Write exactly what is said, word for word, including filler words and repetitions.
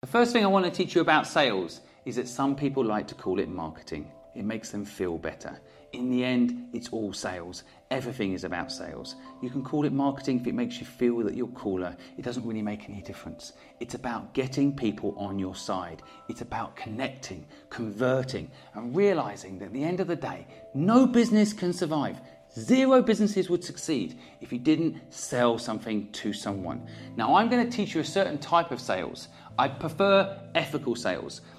first thing I want to teach you about sales is that some people like to call it marketing. It makes them feel better. In the end, it's all sales. Everything is about sales. You can call it marketing if it makes you feel that you're cooler. It doesn't really make any difference. It's about getting people on your side. It's about connecting, converting, and realizing that at the end of the day, no business can survive. Zero businesses would succeed if you didn't sell something to someone. Now, I'm going to teach you a certain type of sales. I prefer ethical sales.